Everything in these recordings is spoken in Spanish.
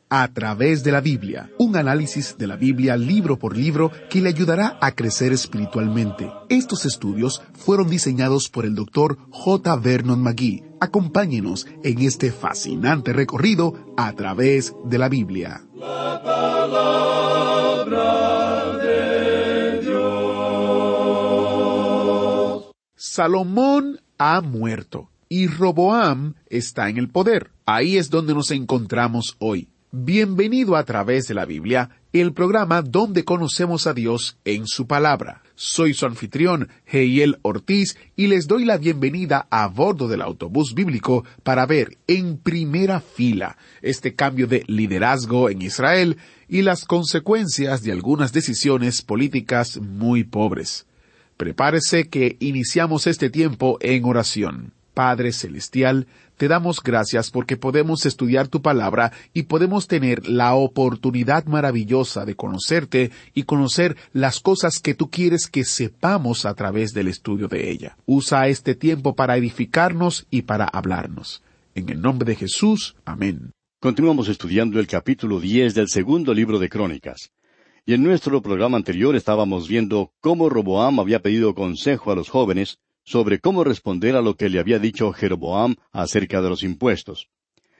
A través de la Biblia, un análisis de la Biblia libro por libro que le ayudará a crecer espiritualmente. Estos estudios fueron diseñados por el Dr. J. Vernon McGee. Acompáñenos en este fascinante recorrido a través de la Biblia. La palabra de Dios. Salomón ha muerto y Roboam está en el poder. Ahí es donde nos encontramos hoy. Bienvenido a través de la Biblia, el programa donde conocemos a Dios en su palabra. Soy su anfitrión, Heiel Ortiz, y les doy la bienvenida a bordo del autobús bíblico para ver en primera fila este cambio de liderazgo en Israel y las consecuencias de algunas decisiones políticas muy pobres. Prepárese que iniciamos este tiempo en oración. Padre Celestial, te damos gracias porque podemos estudiar tu palabra y podemos tener la oportunidad maravillosa de conocerte y conocer las cosas que tú quieres que sepamos a través del estudio de ella. Usa este tiempo para edificarnos y para hablarnos. En el nombre de Jesús, amén. Continuamos estudiando el capítulo 10 del segundo libro de Crónicas. Y en nuestro programa anterior estábamos viendo cómo Roboam había pedido consejo a los jóvenes sobre cómo responder a lo que le había dicho Jeroboam acerca de los impuestos.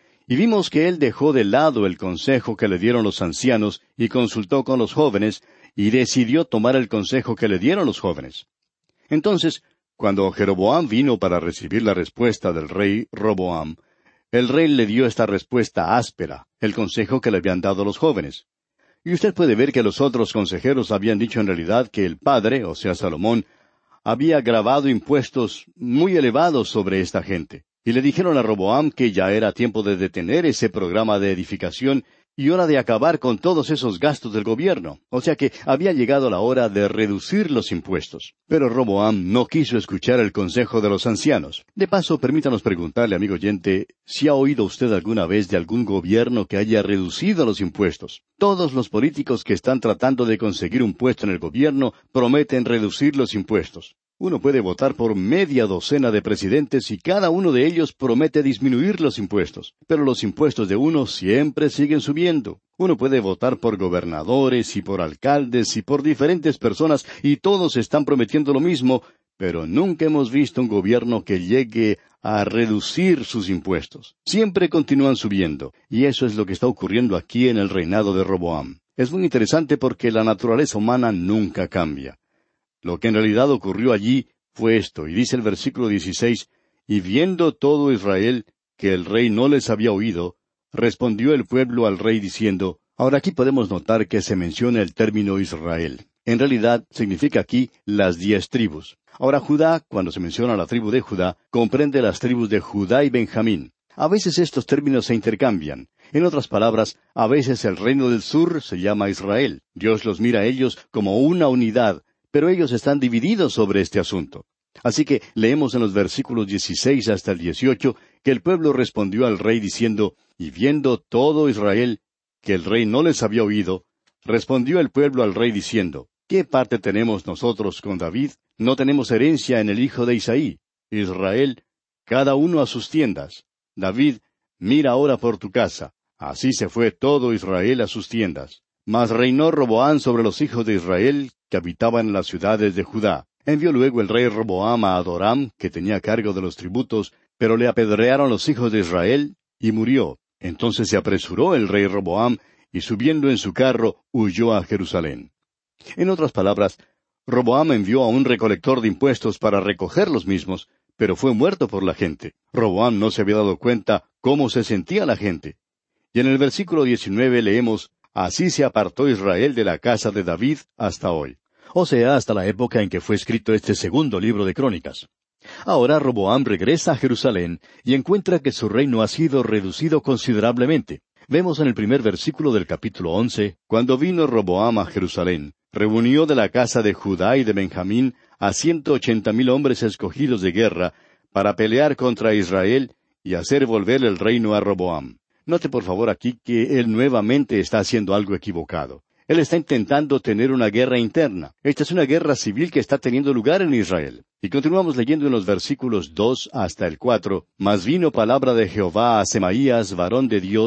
Y vimos que él dejó de lado el consejo que le dieron los ancianos y consultó con los jóvenes y decidió tomar el consejo que le dieron los jóvenes. Entonces, cuando Jeroboam vino para recibir la respuesta del rey Roboam, el rey le dio esta respuesta áspera, el consejo que le habían dado los jóvenes. Y usted puede ver que los otros consejeros habían dicho en realidad que el padre, o sea Salomón, había grabado impuestos muy elevados sobre esta gente. Y le dijeron a Roboam que ya era tiempo de detener ese programa de edificación y hora de acabar con todos esos gastos del gobierno. O sea que había llegado la hora de reducir los impuestos. Pero Roboam no quiso escuchar el consejo de los ancianos. De paso, permítanos preguntarle, amigo oyente, si ha oído usted alguna vez de algún gobierno que haya reducido los impuestos. Todos los políticos que están tratando de conseguir un puesto en el gobierno prometen reducir los impuestos. Uno puede votar por media docena de presidentes y cada uno de ellos promete disminuir los impuestos. Pero los impuestos de uno siempre siguen subiendo. Uno puede votar por gobernadores y por alcaldes y por diferentes personas y todos están prometiendo lo mismo, pero nunca hemos visto un gobierno que llegue a reducir sus impuestos. Siempre continúan subiendo. Y eso es lo que está ocurriendo aquí en el reinado de Roboam. Es muy interesante porque la naturaleza humana nunca cambia. Lo que en realidad ocurrió allí fue esto, y dice el versículo 16, «Y viendo todo Israel que el rey no les había oído, respondió el pueblo al rey diciendo». Ahora aquí podemos notar que se menciona el término Israel. En realidad significa aquí las 10 tribus. Ahora Judá, cuando se menciona la tribu de Judá, comprende las tribus de Judá y Benjamín. A veces estos términos se intercambian. En otras palabras, a veces el reino del sur se llama Israel. Dios los mira a ellos como una unidad, pero ellos están divididos sobre este asunto. Así que leemos en los versículos 16 hasta el 18 que el pueblo respondió al rey diciendo, «Y viendo todo Israel que el rey no les había oído, respondió el pueblo al rey diciendo, ¿qué parte tenemos nosotros con David? No tenemos herencia en el hijo de Isaí. Israel, cada uno a sus tiendas. David, mira ahora por tu casa». Así se fue todo Israel a sus tiendas. Mas reinó Roboam sobre los hijos de Israel que habitaban en las ciudades de Judá. Envió luego el rey Roboam a Adoram, que tenía cargo de los tributos, pero le apedrearon los hijos de Israel, y murió. Entonces se apresuró el rey Roboam, y subiendo en su carro, huyó a Jerusalén. En otras palabras, Roboam envió a un recolector de impuestos para recoger los mismos, pero fue muerto por la gente. Roboam no se había dado cuenta cómo se sentía la gente. Y en el versículo 19 leemos, «Así se apartó Israel de la casa de David hasta hoy». O sea, hasta la época en que fue escrito este segundo libro de Crónicas. Ahora Roboam regresa a Jerusalén y encuentra que su reino ha sido reducido considerablemente. Vemos en el primer versículo del capítulo 11, «Cuando vino Roboam a Jerusalén, reunió de la casa de Judá y de Benjamín a 180,000 hombres escogidos de guerra para pelear contra Israel y hacer volver el reino a Roboam». Note por favor aquí que él nuevamente está haciendo algo equivocado. Él está intentando tener una guerra interna. Esta es una guerra civil que está teniendo lugar en Israel. Y continuamos leyendo en los versículos 2 hasta el 4. «Mas vino palabra de Jehová a Semaías, varón de Dios,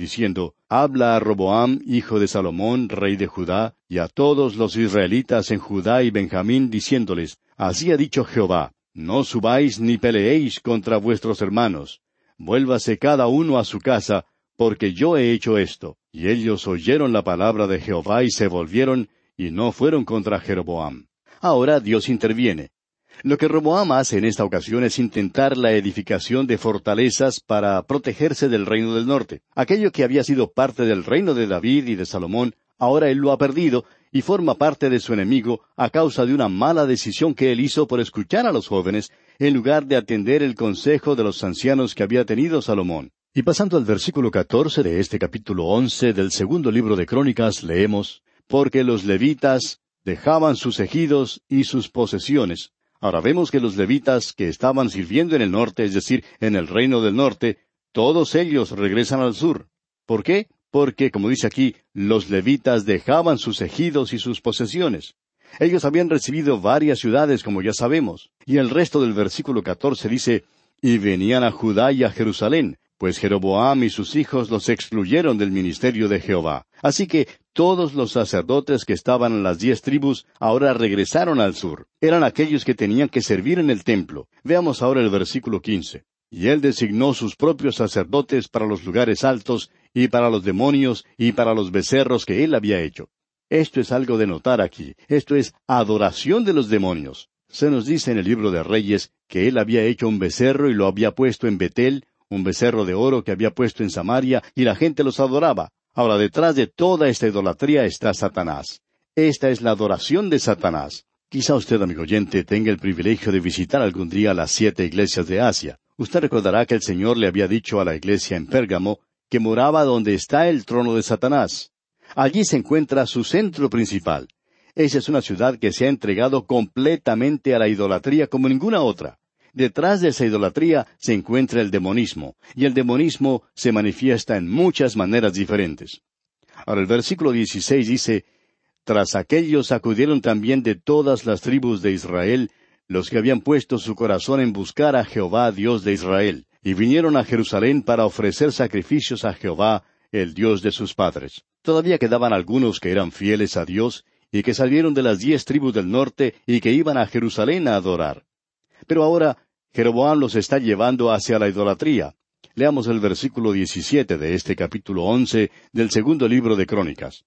diciendo, Habla a Roboam, hijo de Salomón, rey de Judá, y a todos los israelitas en Judá y Benjamín, diciéndoles, Así ha dicho Jehová, no subáis ni peleéis contra vuestros hermanos. Vuélvase cada uno a su casa, porque yo he hecho esto. Y ellos oyeron la palabra de Jehová y se volvieron, y no fueron contra Jeroboam. Ahora Dios interviene. Lo que Roboam hace en esta ocasión es intentar la edificación de fortalezas para protegerse del reino del norte. Aquello que había sido parte del reino de David y de Salomón, ahora él lo ha perdido y forma parte de su enemigo a causa de una mala decisión que él hizo por escuchar a los jóvenes en lugar de atender el consejo de los ancianos que había tenido Salomón. Y pasando al versículo 14 de este capítulo 11 del segundo libro de Crónicas, leemos, Porque los levitas dejaban sus ejidos y sus posesiones. Ahora vemos que los levitas que estaban sirviendo en el norte, es decir, en el reino del norte, todos ellos regresan al sur. ¿Por qué? Porque, como dice aquí, los levitas dejaban sus ejidos y sus posesiones. Ellos habían recibido varias ciudades, como ya sabemos. Y el resto del versículo 14 dice, Y venían a Judá y a Jerusalén, pues Jeroboam y sus hijos los excluyeron del ministerio de Jehová. Así que todos los sacerdotes que estaban en las 10 tribus ahora regresaron al sur. Eran aquellos que tenían que servir en el templo. Veamos ahora el versículo 15. Y él designó sus propios sacerdotes para los lugares altos, y para los demonios, y para los becerros que él había hecho. Esto es algo de notar aquí. Esto es adoración de los demonios. Se nos dice en el libro de Reyes que él había hecho un becerro y lo había puesto en Betel, un becerro de oro que había puesto en Samaria, y la gente los adoraba. Ahora, detrás de toda esta idolatría está Satanás. Esta es la adoración de Satanás. Quizá usted, amigo oyente, tenga el privilegio de visitar algún día las 7 iglesias de Asia. Usted recordará que el Señor le había dicho a la iglesia en Pérgamo que moraba donde está el trono de Satanás. Allí se encuentra su centro principal. Esa es una ciudad que se ha entregado completamente a la idolatría como ninguna otra. Detrás de esa idolatría se encuentra el demonismo, y el demonismo se manifiesta en muchas maneras diferentes. Ahora el versículo 16 dice, Tras aquellos acudieron también de todas las tribus de Israel, los que habían puesto su corazón en buscar a Jehová, Dios de Israel, y vinieron a Jerusalén para ofrecer sacrificios a Jehová, el Dios de sus padres. Todavía quedaban algunos que eran fieles a Dios, y que salieron de las 10 tribus del norte, y que iban a Jerusalén a adorar. Pero ahora Jeroboam los está llevando hacia la idolatría. Leamos el versículo 17 de este capítulo 11 del segundo libro de Crónicas.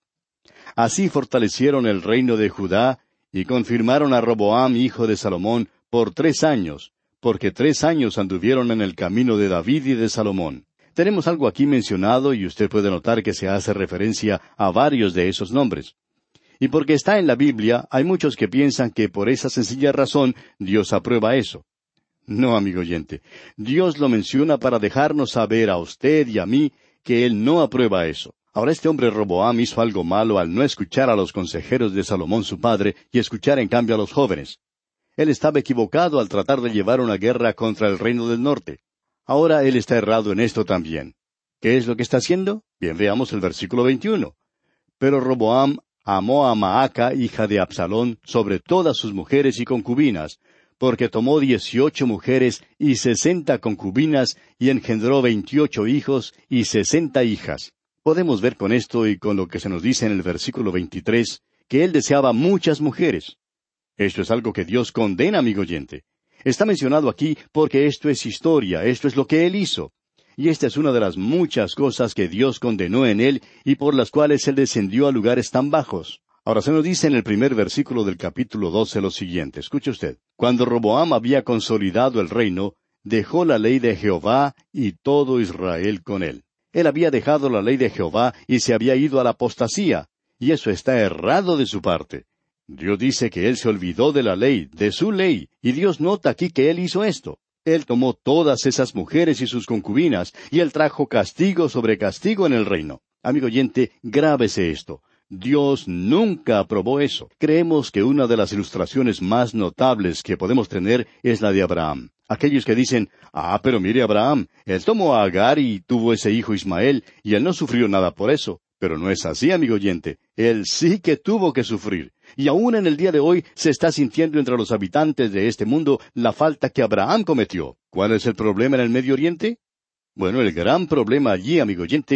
Así fortalecieron el reino de Judá, y confirmaron a Roboam, hijo de Salomón, por 3 años, porque 3 años anduvieron en el camino de David y de Salomón. Tenemos algo aquí mencionado, y usted puede notar que se hace referencia a varios de esos nombres. Y porque está en la Biblia, hay muchos que piensan que por esa sencilla razón Dios aprueba eso. No, amigo oyente, Dios lo menciona para dejarnos saber a usted y a mí que Él no aprueba eso. Ahora este hombre Roboam hizo algo malo al no escuchar a los consejeros de Salomón su padre y escuchar en cambio a los jóvenes. Él estaba equivocado al tratar de llevar una guerra contra el reino del norte. Ahora él está errado en esto también. ¿Qué es lo que está haciendo? Bien, veamos el versículo 21. Pero Roboam amó a Maaca, hija de Absalón, sobre todas sus mujeres y concubinas, porque tomó 18 mujeres y 60 concubinas, y engendró 28 hijos y 60 hijas. Podemos ver con esto y con lo que se nos dice en el versículo 23, que él deseaba muchas mujeres. Esto es algo que Dios condena, amigo oyente. Está mencionado aquí porque esto es historia, esto es lo que él hizo. Y esta es una de las muchas cosas que Dios condenó en él y por las cuales él descendió a lugares tan bajos. Ahora se nos dice en el primer versículo del capítulo 12 lo siguiente. Escuche usted. Cuando Roboam había consolidado el reino, dejó la ley de Jehová y todo Israel con él. Él había dejado la ley de Jehová y se había ido a la apostasía. Y eso está errado de su parte. Dios dice que él se olvidó de la ley, de su ley. Y Dios nota aquí que él hizo esto. Él tomó todas esas mujeres y sus concubinas, y él trajo castigo sobre castigo en el reino. Amigo oyente, grábese esto. Dios nunca aprobó eso. Creemos que una de las ilustraciones más notables que podemos tener es la de Abraham. Aquellos que dicen, pero mire Abraham, él tomó a Agar y tuvo ese hijo Ismael, y él no sufrió nada por eso. Pero no es así, amigo oyente. Él sí que tuvo que sufrir. Y aún en el día de hoy se está sintiendo entre los habitantes de este mundo la falta que Abraham cometió. ¿Cuál es el problema en el Medio Oriente? Bueno, el gran problema allí, amigo oyente,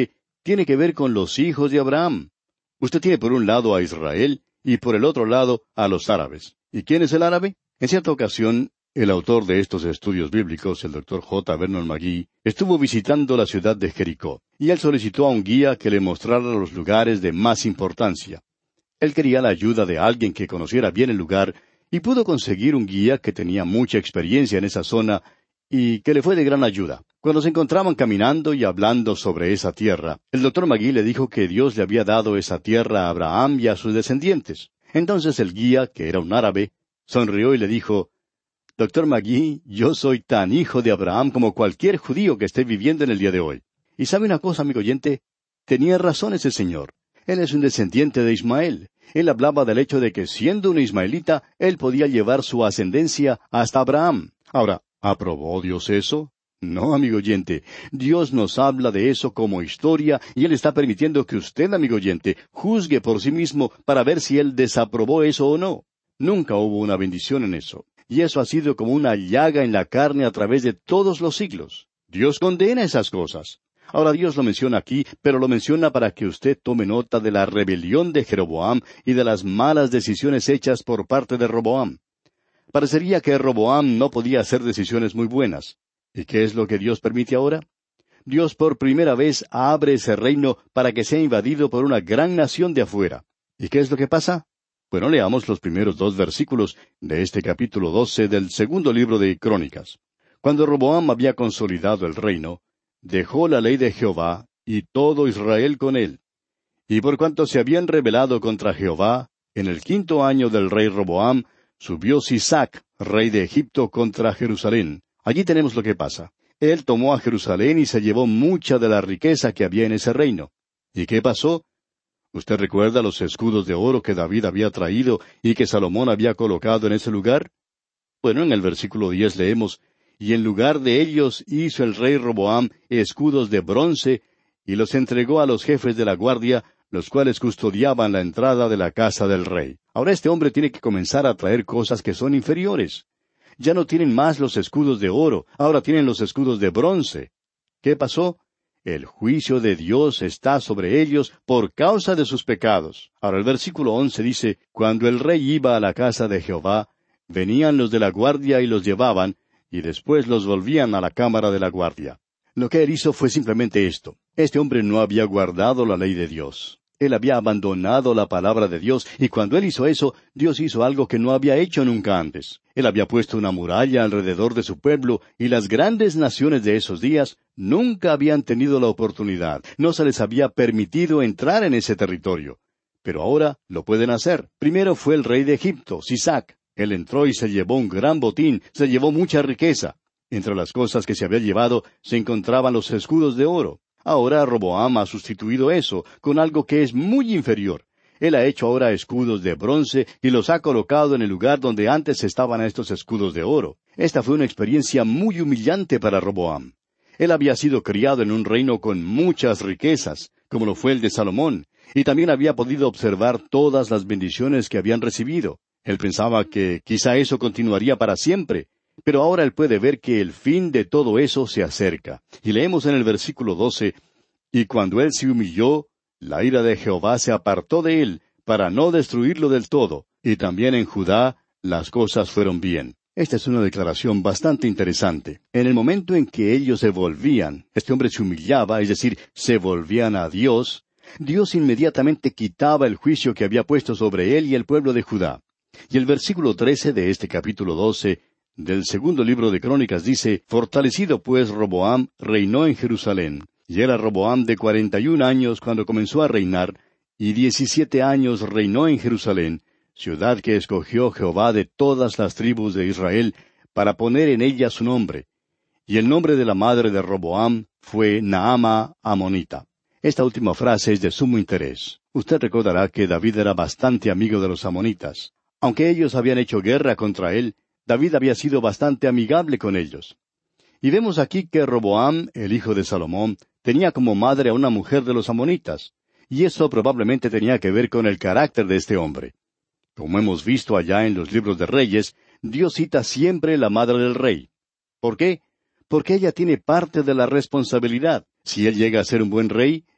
tiene que ver con los hijos de Abraham. Usted tiene por un lado a Israel y por el otro lado a los árabes. ¿Y quién es el árabe? En cierta ocasión, el autor de estos estudios bíblicos, el Dr. J. Vernon McGee, estuvo visitando la ciudad de Jericó, y él solicitó a un guía que le mostrara los lugares de más importancia. Él quería la ayuda de alguien que conociera bien el lugar, y pudo conseguir un guía que tenía mucha experiencia en esa zona y que le fue de gran ayuda. Cuando se encontraban caminando y hablando sobre esa tierra, el Dr. McGee le dijo que Dios le había dado esa tierra a Abraham y a sus descendientes. Entonces el guía, que era un árabe, sonrió y le dijo: Dr. McGee, yo soy tan hijo de Abraham como cualquier judío que esté viviendo en el día de hoy. ¿Y sabe una cosa, amigo oyente? Tenía razón ese señor. Él es un descendiente de Ismael. Él hablaba del hecho de que, siendo un ismaelita, él podía llevar su ascendencia hasta Abraham. Ahora, ¿aprobó Dios eso? No, amigo oyente. Dios nos habla de eso como historia, y Él está permitiendo que usted, amigo oyente, juzgue por sí mismo para ver si Él desaprobó eso o no. Nunca hubo una bendición en eso. Y eso ha sido como una llaga en la carne a través de todos los siglos. Dios condena esas cosas. Ahora Dios lo menciona aquí, pero lo menciona para que usted tome nota de la rebelión de Jeroboam y de las malas decisiones hechas por parte de Roboam. Parecería que Roboam no podía hacer decisiones muy buenas. ¿Y qué es lo que Dios permite ahora? Dios por primera vez abre ese reino para que sea invadido por una gran nación de afuera. ¿Y qué es lo que pasa? Bueno, leamos los primeros 2 versículos de este capítulo 12 del segundo libro de Crónicas. Cuando Roboam había consolidado el reino, dejó la ley de Jehová, y todo Israel con él. Y por cuanto se habían rebelado contra Jehová, en el 5º año del rey Roboam, subió Sisac, rey de Egipto, contra Jerusalén. Allí tenemos lo que pasa. Él tomó a Jerusalén y se llevó mucha de la riqueza que había en ese reino. ¿Y qué pasó? ¿Usted recuerda los escudos de oro que David había traído y que Salomón había colocado en ese lugar? Bueno, en el versículo 10 leemos: Y en lugar de ellos hizo el rey Roboam escudos de bronce, y los entregó a los jefes de la guardia, los cuales custodiaban la entrada de la casa del rey. Ahora este hombre tiene que comenzar a traer cosas que son inferiores. Ya no tienen más los escudos de oro, ahora tienen los escudos de bronce. ¿Qué pasó? El juicio de Dios está sobre ellos por causa de sus pecados. Ahora el versículo 11 dice: Cuando el rey iba a la casa de Jehová, venían los de la guardia y los llevaban, y después los volvían a la cámara de la guardia. Lo que él hizo fue simplemente esto. Este hombre no había guardado la ley de Dios. Él había abandonado la palabra de Dios, y cuando él hizo eso, Dios hizo algo que no había hecho nunca antes. Él había puesto una muralla alrededor de su pueblo, y las grandes naciones de esos días nunca habían tenido la oportunidad, no se les había permitido entrar en ese territorio. Pero ahora lo pueden hacer. Primero fue el rey de Egipto, Sisac. Él entró y se llevó un gran botín, se llevó mucha riqueza. Entre las cosas que se había llevado se encontraban los escudos de oro. Ahora Roboam ha sustituido eso con algo que es muy inferior. Él ha hecho ahora escudos de bronce y los ha colocado en el lugar donde antes estaban estos escudos de oro. Esta fue una experiencia muy humillante para Roboam. Él había sido criado en un reino con muchas riquezas, como lo fue el de Salomón, y también había podido observar todas las bendiciones que habían recibido. Él pensaba que quizá eso continuaría para siempre, pero ahora él puede ver que el fin de todo eso se acerca. Y leemos en el versículo 12, Y cuando él se humilló, la ira de Jehová se apartó de él, para no destruirlo del todo. Y también en Judá las cosas fueron bien. Esta es una declaración bastante interesante. En el momento en que ellos se volvían, este hombre se humillaba, es decir, se volvían a Dios, Dios inmediatamente quitaba el juicio que había puesto sobre él y el pueblo de Judá. Y el versículo 13 de este capítulo 12 del segundo libro de Crónicas dice: Fortalecido pues Roboam reinó en Jerusalén, y era Roboam de 41 años cuando comenzó a reinar, y 17 años reinó en Jerusalén, ciudad que escogió Jehová de todas las tribus de Israel, para poner en ella su nombre. Y el nombre de la madre de Roboam fue Naama Amonita. Esta última frase es de sumo interés. Usted recordará que David era bastante amigo de los amonitas. Aunque ellos habían hecho guerra contra él, David había sido bastante amigable con ellos. Y vemos aquí que Roboam, el hijo de Salomón, tenía como madre a una mujer de los amonitas, y eso probablemente tenía que ver con el carácter de este hombre. Como hemos visto allá en los libros de Reyes, Dios cita siempre la madre del rey. ¿Por qué? Porque ella tiene parte de la responsabilidad. Si él llega a ser un buen rey,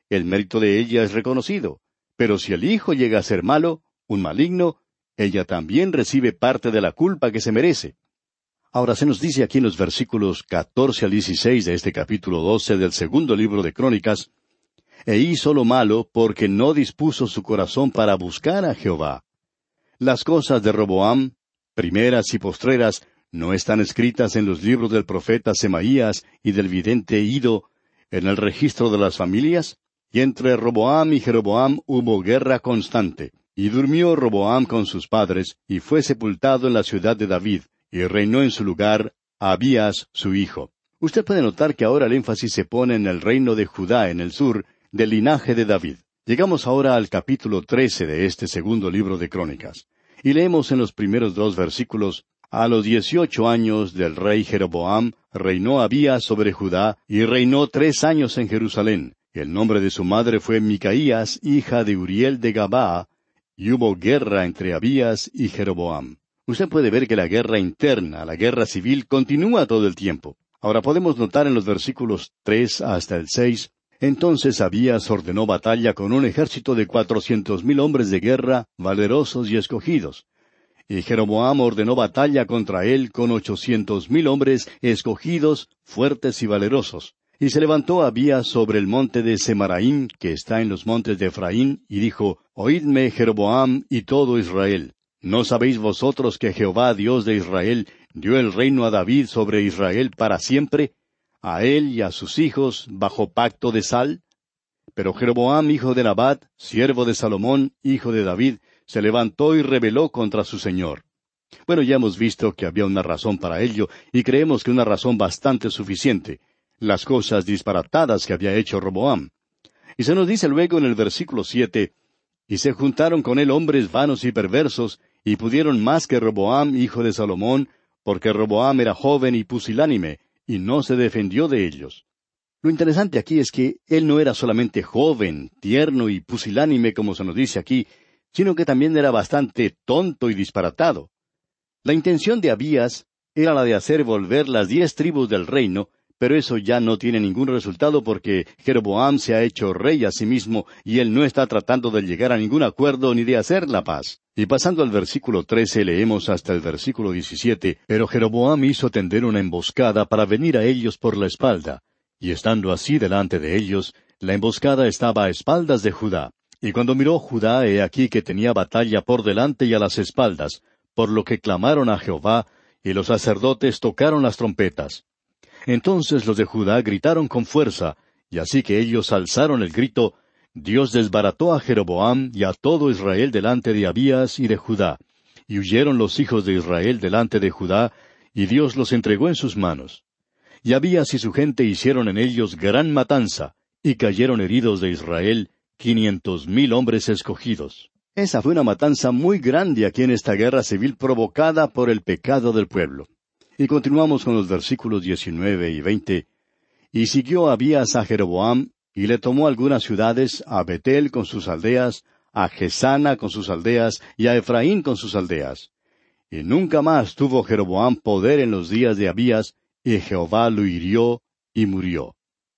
el mérito de ella es reconocido. Pero si el hijo llega a ser malo, un maligno, ella también recibe parte de la culpa que se merece. Ahora se nos dice aquí en los versículos 14 al 16 de este capítulo 12 del segundo libro de Crónicas, «E hizo lo malo porque no dispuso su corazón para buscar a Jehová». Las cosas de Roboam, primeras y postreras, ¿no están escritas en los libros del profeta Semaías y del vidente Ido, en el registro de las familias? Y entre Roboam y Jeroboam hubo guerra constante. Y durmió Roboam con sus padres, y fue sepultado en la ciudad de David, y reinó en su lugar Abías su hijo. Usted puede notar que ahora el énfasis se pone en el reino de Judá en el sur, del linaje de David. Llegamos ahora al capítulo 13 de este segundo libro de Crónicas. Y leemos en los primeros 2 versículos, «A los 18 años del rey Jeroboam, reinó Abías sobre Judá, y reinó 3 años en Jerusalén. El nombre de su madre fue Micaías, hija de Uriel de Gabaa, y hubo guerra entre Abías y Jeroboam». Usted puede ver que la guerra interna, la guerra civil, continúa todo el tiempo. Ahora podemos notar en los versículos 3 hasta el 6, «Entonces Abías ordenó batalla con un ejército de 400,000 hombres de guerra, valerosos y escogidos. Y Jeroboam ordenó batalla contra él con 800,000 hombres escogidos, fuertes y valerosos. Y se levantó Abías sobre el monte de Semaraim, que está en los montes de Efraín, y dijo, «Oídme, Jeroboam y todo Israel. ¿No sabéis vosotros que Jehová, Dios de Israel, dio el reino a David sobre Israel para siempre, a él y a sus hijos, bajo pacto de sal? Pero Jeroboam, hijo de Nabat, siervo de Salomón, hijo de David, se levantó y rebeló contra su señor». Bueno, ya hemos visto que había una razón para ello, y creemos que una razón bastante suficiente, las cosas disparatadas que había hecho Roboam. Y se nos dice luego en el versículo 7, «Y se juntaron con él hombres vanos y perversos, y pudieron más que Roboam, hijo de Salomón, porque Roboam era joven y pusilánime, y no se defendió de ellos». Lo interesante aquí es que él no era solamente joven, tierno y pusilánime, como se nos dice aquí, sino que también era bastante tonto y disparatado. La intención de Abías era la de hacer volver las 10 tribus del reino, pero eso ya no tiene ningún resultado porque Jeroboam se ha hecho rey a sí mismo y él no está tratando de llegar a ningún acuerdo ni de hacer la paz. Y pasando al versículo 13 leemos hasta el versículo 17, «Pero Jeroboam hizo tender una emboscada para venir a ellos por la espalda, y estando así delante de ellos, la emboscada estaba a espaldas de Judá. Y cuando miró Judá, he aquí que tenía batalla por delante y a las espaldas, por lo que clamaron a Jehová, y los sacerdotes tocaron las trompetas. Entonces los de Judá gritaron con fuerza, y así que ellos alzaron el grito, Dios desbarató a Jeroboam y a todo Israel delante de Abías y de Judá, y huyeron los hijos de Israel delante de Judá, y Dios los entregó en sus manos. Y Abías y su gente hicieron en ellos gran matanza, y cayeron heridos de Israel 500,000 hombres escogidos». Esa fue una matanza muy grande aquí en esta guerra civil provocada por el pecado del pueblo. Y continuamos con los versículos 19 y 20. «Y siguió Abías a Jeroboam, y le tomó algunas ciudades, a Betel con sus aldeas, a Gesana con sus aldeas, y a Efraín con sus aldeas. Y nunca más tuvo Jeroboam poder en los días de Abías, y Jehová lo hirió y murió».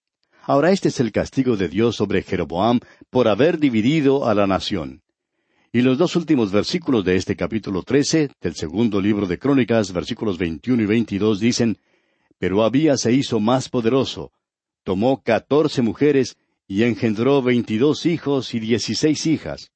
Ahora este es el castigo de Dios sobre Jeroboam por haber dividido a la nación. Y los 2 últimos versículos de este capítulo 13, del segundo libro de Crónicas, versículos 21 y 22, dicen, «Pero Abías se hizo más poderoso, tomó 14 mujeres, y engendró 22 hijos y 16 hijas.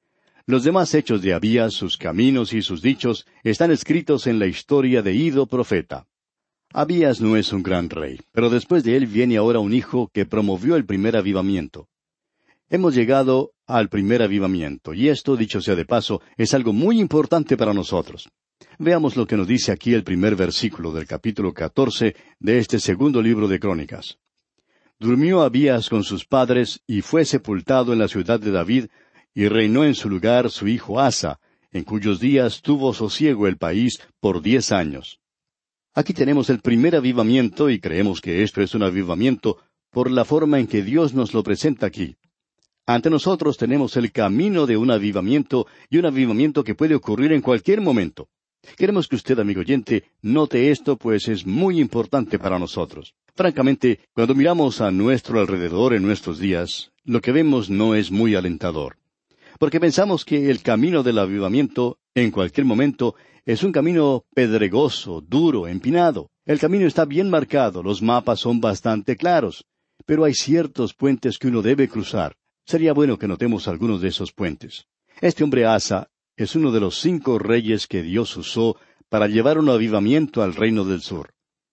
Los demás hechos de Abías, sus caminos y sus dichos, están escritos en la historia de Ido profeta». Abías no es un gran rey, pero después de él viene ahora un hijo que promovió el primer avivamiento. Hemos llegado al primer avivamiento, y esto, dicho sea de paso, es algo muy importante para nosotros. Veamos lo que nos dice aquí el primer versículo del capítulo 14 de este segundo libro de Crónicas. «Durmió Abías con sus padres, y fue sepultado en la ciudad de David, y reinó en su lugar su hijo Asa, en cuyos días tuvo sosiego el país por 10 años. Aquí tenemos el primer avivamiento, y creemos que esto es un avivamiento por la forma en que Dios nos lo presenta aquí. Ante nosotros tenemos el camino de un avivamiento, y un avivamiento que puede ocurrir en cualquier momento. Queremos que usted, amigo oyente, note esto, pues es muy importante para nosotros. Francamente, cuando miramos a nuestro alrededor en nuestros días, lo que vemos no es muy alentador. Porque pensamos que el camino del avivamiento, en cualquier momento, es un camino pedregoso, duro, empinado. El camino está bien marcado, los mapas son bastante claros, pero hay ciertos puentes que uno debe cruzar. Sería bueno que notemos algunos de esos puentes. Este hombre Asa es uno de los 5 reyes que Dios usó para llevar un avivamiento al reino del sur.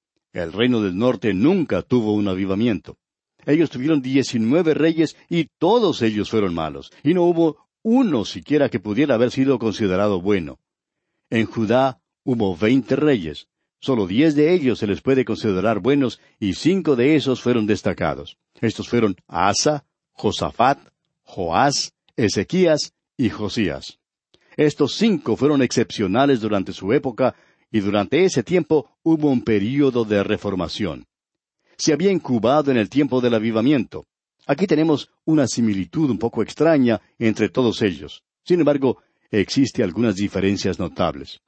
El reino del norte nunca tuvo un avivamiento. Ellos tuvieron 19 reyes y todos ellos fueron malos, y no hubo uno siquiera que pudiera haber sido considerado bueno. En Judá hubo 20 reyes. Solo 10 de ellos se les puede considerar buenos, y 5 de esos fueron destacados. Estos fueron Asa, Josafat, Joás, Ezequías y Josías. Estos 5 fueron excepcionales durante su época, y durante ese tiempo hubo un período de reformación. Se había incubado en el tiempo del avivamiento. Aquí tenemos una similitud un poco extraña entre todos ellos. Sin embargo, existen algunas diferencias notables.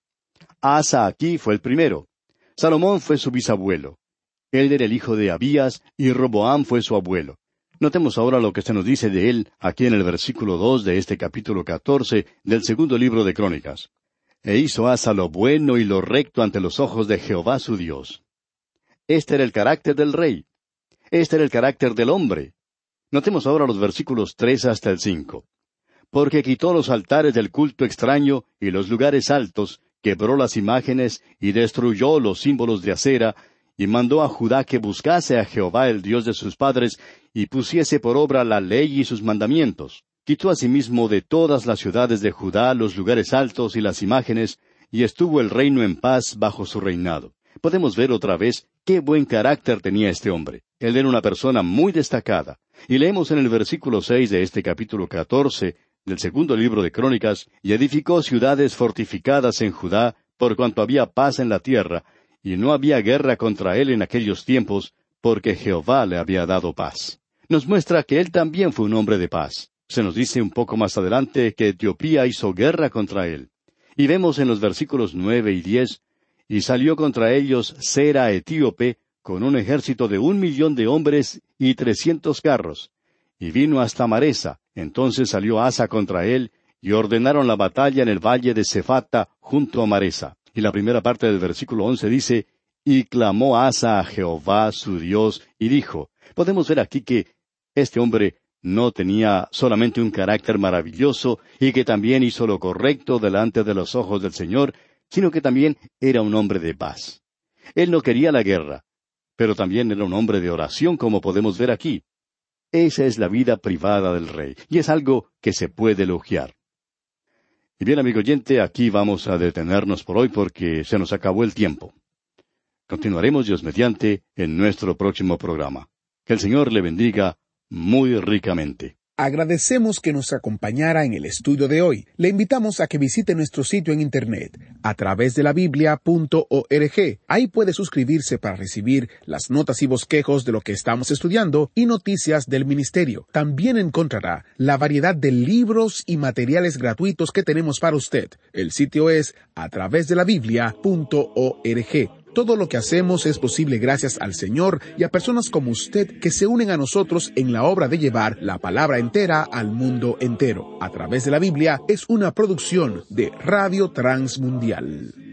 Asa aquí fue el primero. Salomón fue su bisabuelo. Él era el hijo de Abías y Roboam fue su abuelo. Notemos ahora lo que se nos dice de él aquí en el versículo 2 de este capítulo 14 del segundo libro de Crónicas. E hizo Asa lo bueno y lo recto ante los ojos de Jehová su Dios. Este era el carácter del rey. Este era el carácter del hombre. Notemos ahora los versículos 3 hasta el 5. Porque quitó los altares del culto extraño y los lugares altos, quebró las imágenes y destruyó los símbolos de acera, y mandó a Judá que buscase a Jehová el Dios de sus padres, y pusiese por obra la ley y sus mandamientos. Quitó asimismo de todas las ciudades de Judá los lugares altos y las imágenes, y estuvo el reino en paz bajo su reinado. Podemos ver otra vez qué buen carácter tenía este hombre. Él era una persona muy destacada. Y leemos en el versículo 6 de este capítulo 14 del segundo libro de Crónicas, y edificó ciudades fortificadas en Judá, por cuanto había paz en la tierra, y no había guerra contra él en aquellos tiempos, porque Jehová le había dado paz. Nos muestra que él también fue un hombre de paz. Se nos dice un poco más adelante que Etiopía hizo guerra contra él. Y vemos en los versículos 9 y 10, y salió contra ellos Sera etíope, con un ejército de 1,000,000 de hombres y 300 carros. Y vino hasta Maresa. Entonces salió Asa contra él, y ordenaron la batalla en el valle de Sefata, junto a Maresa. Y la primera parte del versículo 11 dice, y clamó Asa a Jehová su Dios, y dijo. Podemos ver aquí que este hombre no tenía solamente un carácter maravilloso, y que también hizo lo correcto delante de los ojos del Señor, sino que también era un hombre de paz. Él no quería la guerra, pero también era un hombre de oración, como podemos ver aquí. Esa es la vida privada del rey, y es algo que se puede elogiar. Y bien, amigo oyente, aquí vamos a detenernos por hoy porque se nos acabó el tiempo. Continuaremos, Dios mediante, en nuestro próximo programa. Que el Señor le bendiga muy ricamente. Agradecemos que nos acompañara en el estudio de hoy. Le invitamos a que visite nuestro sitio en internet, a través de la Biblia.org. Ahí puede suscribirse para recibir las notas y bosquejos de lo que estamos estudiando y noticias del ministerio. También encontrará la variedad de libros y materiales gratuitos que tenemos para usted. El sitio es a través de la Biblia.org. Todo lo que hacemos es posible gracias al Señor y a personas como usted que se unen a nosotros en la obra de llevar la palabra entera al mundo entero. A través de la Biblia es una producción de Radio Transmundial.